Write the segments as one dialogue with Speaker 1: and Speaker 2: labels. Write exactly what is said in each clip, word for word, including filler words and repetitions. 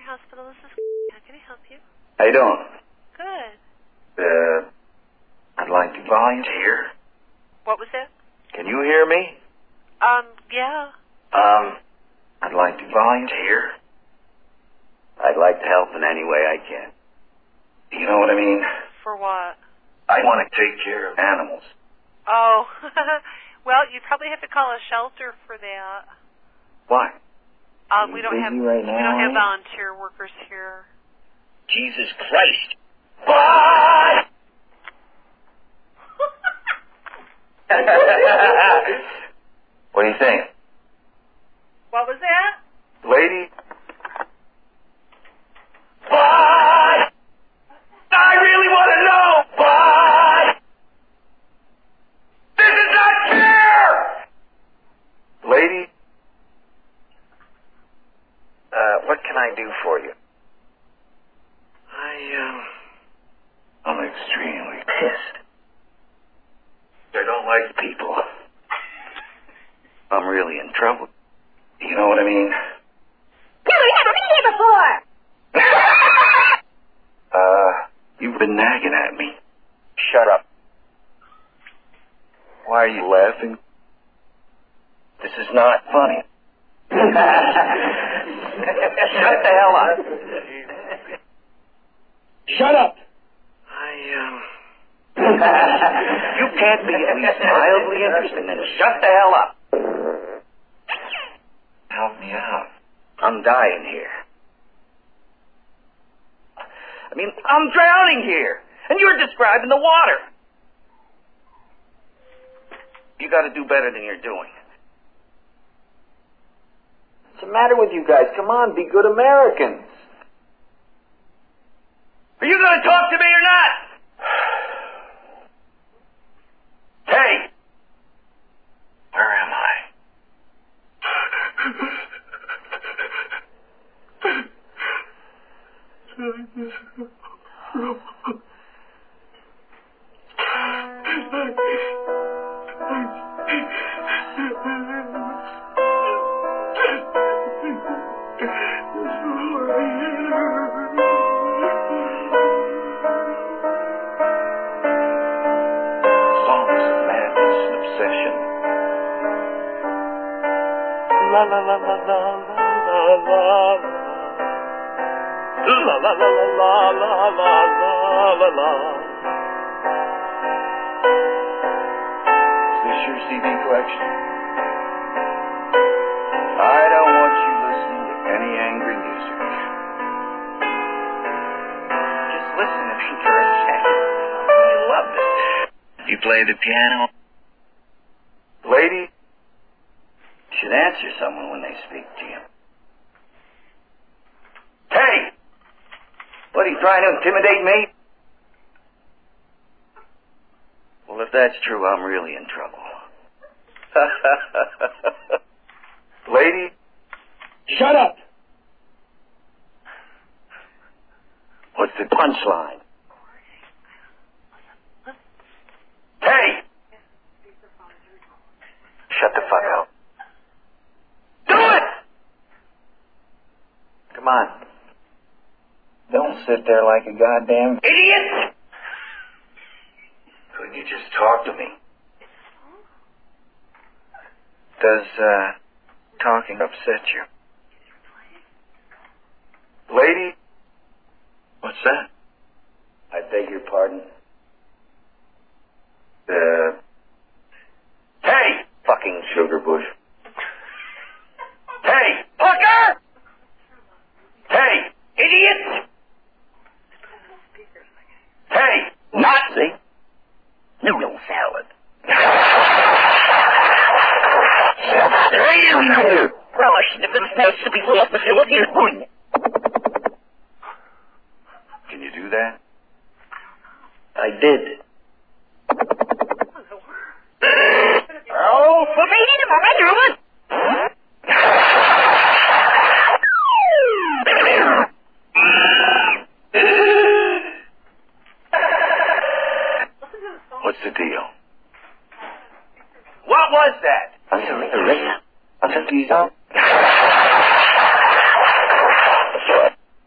Speaker 1: Hospital. This is... How can I help you?
Speaker 2: How you doing?
Speaker 1: Good.
Speaker 2: Uh, I'd like to volunteer.
Speaker 1: What was that?
Speaker 2: Can you hear me?
Speaker 1: Um, yeah.
Speaker 2: Um, I'd like to volunteer. I'd like to help in any way I can. You know what I mean?
Speaker 1: For what?
Speaker 2: I want to take care of animals.
Speaker 1: Oh, well, you probably have to call a shelter for that.
Speaker 2: Why?
Speaker 1: Um, we don't have
Speaker 2: right
Speaker 1: we don't have volunteer workers here.
Speaker 2: Jesus Christ! What? What do you think?
Speaker 1: What was that?
Speaker 2: Lady? What? I really want to know! What? This is not fair! Lady? Uh, what can I do for you? I, um... I'm extremely pissed. I don't like people. I'm really in trouble. You know what I mean?
Speaker 3: No, we haven't been here before!
Speaker 2: uh, you've been nagging at me. Shut up. Why are you laughing? This is not funny. Shut the hell up. Shut up. I, um... you can't be at least mildly interested, then shut the hell up. Help me out. I'm dying here. I mean, I'm drowning here, and you're describing the water. You gotta do better than you're doing. What's the matter with you guys? Come on, be good Americans. Are you gonna talk to me or not? Hey! Where am I? La la la la la la la la la la la la la la la la. Is this your C D collection? I don't want you listening to any angry music. Just listen to me for a second. I love this. You play the piano? Lady? Should answer someone when they speak to you. Hey! What, are you trying to intimidate me? Well, if that's true, I'm really in trouble. Lady? Shut up! What's the punchline? Hey! Shut the fuck up. Do it! Come on. Don't sit there like a goddamn idiot! Couldn't you just talk to me? Does, uh, talking upset you? Lady? What's that? I beg your pardon? Uh... Hey! Fucking sugar bush. Hey! Fucker! Hey! Idiot! Hey! Nazi! Noodle salad. Well, I should have been supposed to be off the facility. Can you do that? I did. Oh, for me, for me, woman! What's the deal? What was that? I'm sorry, I'm sorry.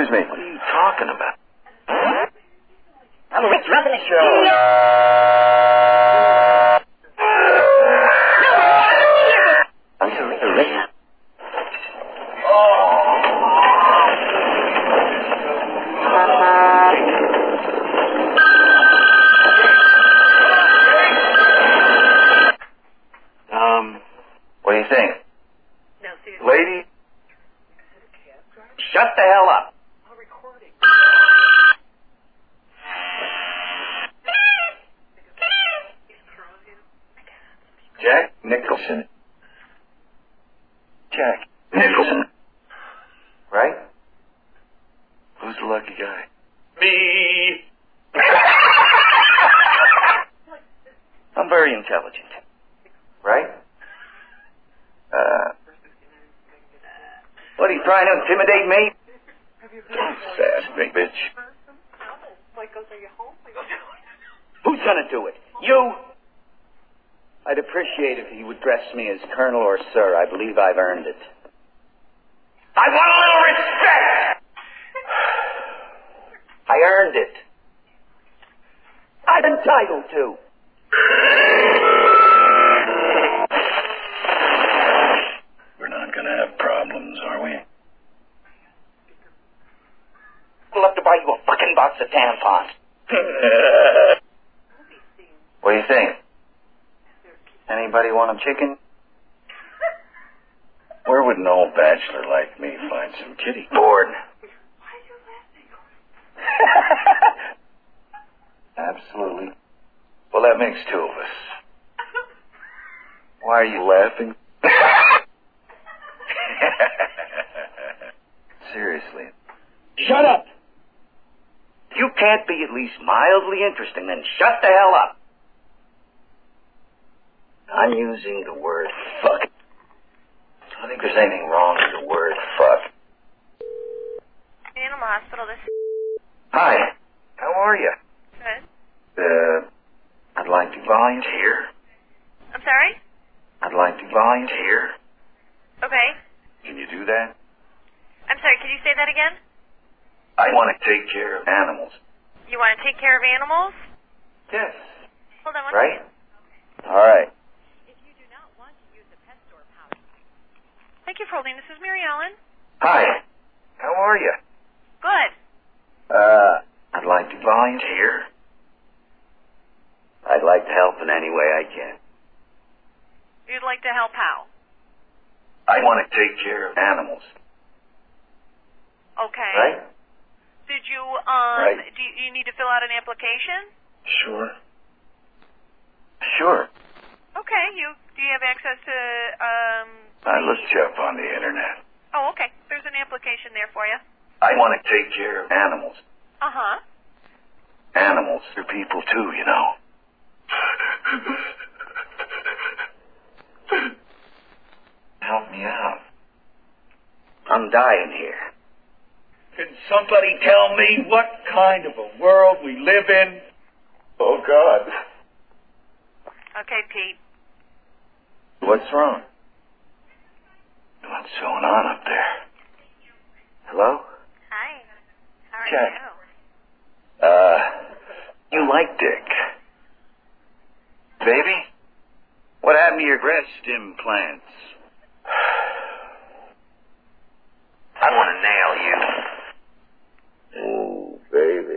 Speaker 2: Excuse me. What are you talking about?
Speaker 3: I'm a rich roughing the show.
Speaker 2: I'm sorry, a rich. Um, what do you think?
Speaker 1: No, seriously.
Speaker 2: Lady? Shut the hell up.
Speaker 1: I'm recording.
Speaker 2: Jack Nicholson. Jack Nicholson. Right? Who's the lucky guy? Me. I'm very intelligent. Right? Uh, what, are you trying to intimidate me? Don't sass me, bitch.
Speaker 1: Mike goes, are you home? I go,
Speaker 2: Who's gonna do it? You? I'd appreciate if you would address me as Colonel or Sir. I believe I've earned it. I want a little respect! I earned it. I'm entitled to. We're not gonna have problems, are we? I'd love to buy you a fucking box of tampons. What do you think? Anybody want a chicken? Where would an old bachelor like me find some kitty porn?
Speaker 1: why are you laughing?
Speaker 2: Absolutely. Well, that makes two of us. Why are you laughing? Seriously. Shut up! If you can't be at least mildly interesting, then shut the hell up. I'm using the word fuck. I think there's anything wrong with the word fuck.
Speaker 1: Animal Hospital, this
Speaker 2: Hi. How are you?
Speaker 1: good.
Speaker 2: Uh, I'd like to volunteer.
Speaker 1: I'm sorry?
Speaker 2: I'd like to volunteer.
Speaker 1: Okay.
Speaker 2: Can you do that?
Speaker 1: I'm sorry, can you say that again?
Speaker 2: I want to take care of animals.
Speaker 1: You want to take care of animals?
Speaker 2: Yes.
Speaker 1: Hold on one
Speaker 2: Right?
Speaker 1: second.
Speaker 2: All right.
Speaker 1: If you do not want to use the pet store pouch. Thank you for holding. This is Mary Ellen.
Speaker 2: Hi. How are you?
Speaker 1: Good.
Speaker 2: Uh, I'd like to volunteer. I'd like to help in any way I can.
Speaker 1: You'd like to help how?
Speaker 2: I want to take care of animals.
Speaker 1: Okay.
Speaker 2: Right?
Speaker 1: Did you, um,
Speaker 2: Right.
Speaker 1: do you, you need to fill out an application?
Speaker 2: Sure. Sure.
Speaker 1: Okay. You, do you have access to, um...
Speaker 2: I looked you up on the internet.
Speaker 1: Oh, okay. There's an application there for you.
Speaker 2: I want to take care of animals.
Speaker 1: Uh-huh.
Speaker 2: Animals are people too, you know. Help me out. I'm dying here.
Speaker 4: Can somebody tell me what kind of a world we live in?
Speaker 2: Oh, God.
Speaker 1: Okay, Pete.
Speaker 2: What's wrong? What's going on up there? Hello?
Speaker 1: Hi. How are
Speaker 2: Jack.
Speaker 1: you?
Speaker 2: Uh, you like Dick. Baby? What happened to your breast implants? I want to nail you. Oh, baby.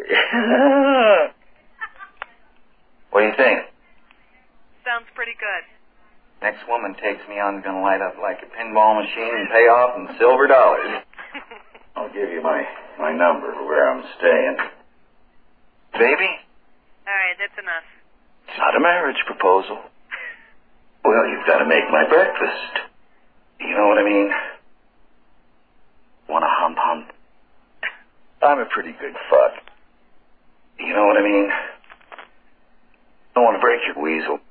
Speaker 2: What do you think?
Speaker 1: Sounds pretty good.
Speaker 2: Next woman takes me on is going to light up like a pinball machine and pay off in silver dollars. I'll give you my, my number for where I'm staying. Baby?
Speaker 1: All right, that's enough.
Speaker 2: It's not a marriage proposal. Well, you've got to make my breakfast. You know what I mean? Want a hump hump? I'm a pretty good fuck. You know what I mean? Don't want to break your weasel.